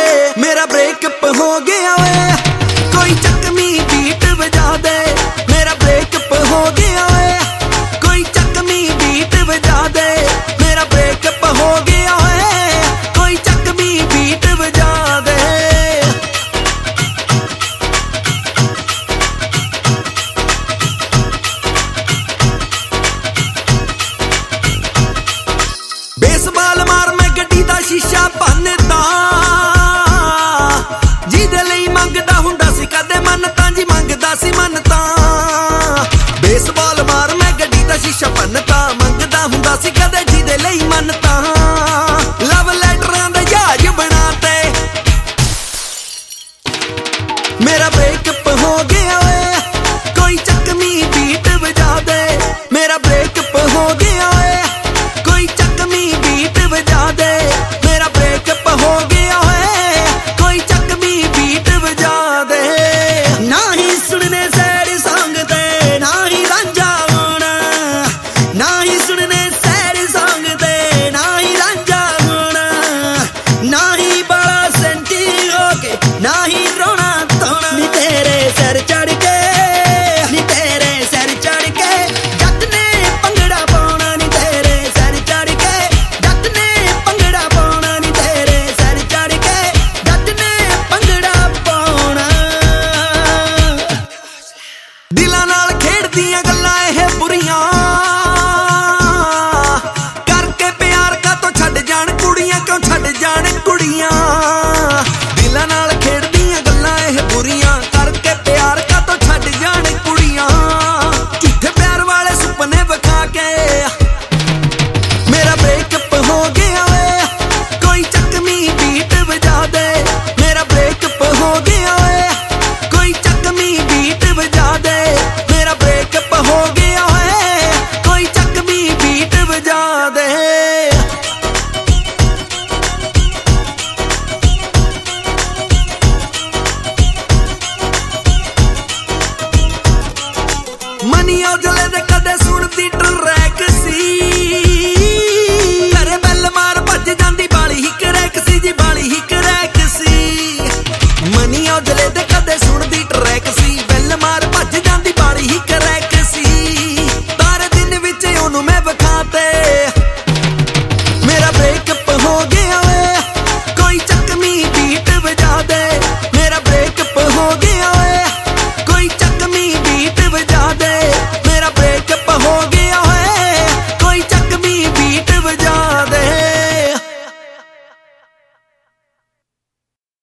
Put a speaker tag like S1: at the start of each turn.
S1: मेरा ब्रेकअप हो गया वे, कोई चकमी बीट बजा दे। मेरा ब्रेकअप हो गया वे, कोई चकमी बीट बजा दे। मेरा ब्रेकअप हो गया वे, कोई चकमी बीट बजा दे। बेसबाल मार मैं गड्डी दा शीशा भन्नदा, जिहदे लई मंगदा हुंदा सी कदे मन्नतां जी, मंगदा सी मन्नतां। बेसबाल मार मैं गड्डी दा शीशा भन्नदा, मंगदा हुंदा सी कदे जिहदे लई मन्नतां। लव लैटरां दे जहाज बनाते मेरा